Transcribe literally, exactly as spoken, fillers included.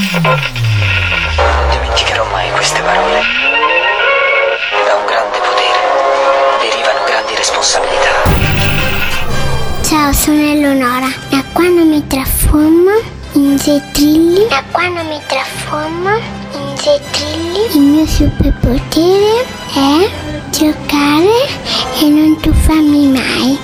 Non dimenticherò mai queste parole. Da un grande potere derivano grandi responsabilità. Ciao, sono Eleonora. Da quando mi trasformo in Zetrilli, da quando mi trasformo in Zetrilli, il mio superpotere è giocare e non tuffarmi mai.